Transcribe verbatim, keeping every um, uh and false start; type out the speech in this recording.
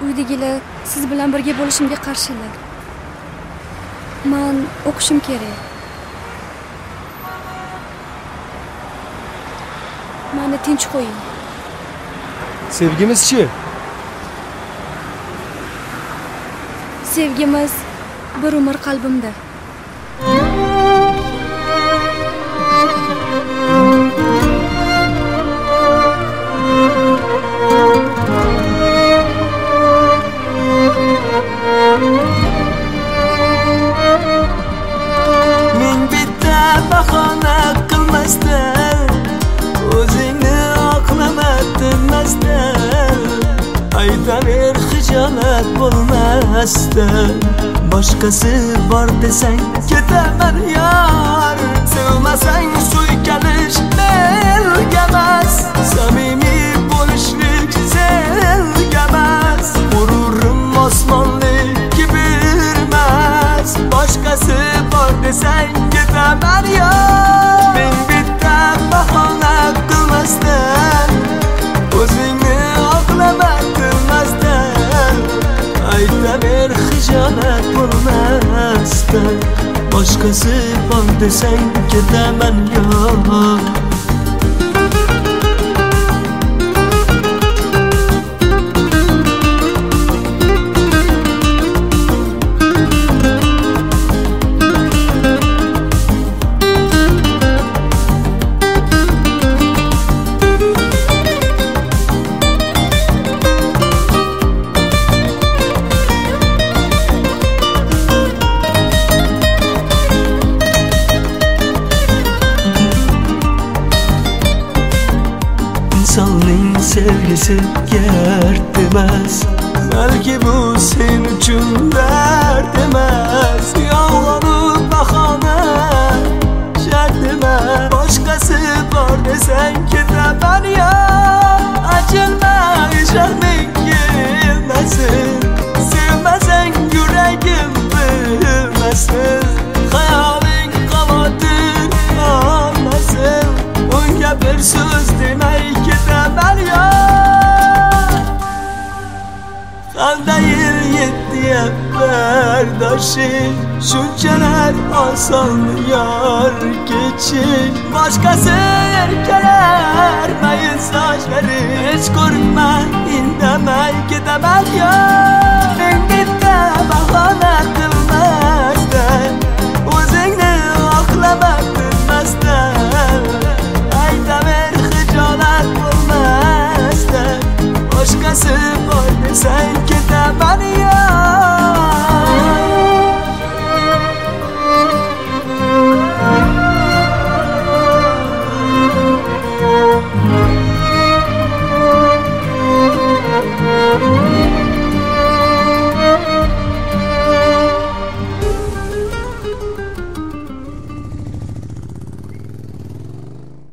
Uydagilar siz bilan birga bo'lishimga qarshilar. Men o'qishim kerak. Meni tinch qo'ying. Sevgimiz-chi? Sevgimiz bir umr qalbimda. Men bitta bahona qilmasdan, o'zingni oqlamatmasdan, aytaver xijolat bo'lmasdan, boshqasi bor desang ketaman yor. Sevmasang suykalish melgamas, samimiy bo'lishlik selgamas, g'ururim osmonlik kibirmas, boshqasi bor desang ketaman yor. Men bitta bahona qilmasdan, o'zingni oqlamatmasdan, aytaver xijolat bo'lmasdan, boshqasi bor desang ketaman yor. İnsanın sevgisi dert emas, belki bu sen uchun dert emas. Yolg'on bahona shart emas, boshqasi bor desang ketaman yor. Achinma, ishonmang kelmasin, sevmasang yuragim bilmasin, xayoling xavotir olmasin, unga bir so'z demay ketaman yor. Qanday yil yetdi bardoshing, shunchalar oson yor keching, boshqasi erkalar mayin sochlari, hech ko'rinma indamay ketaman yor.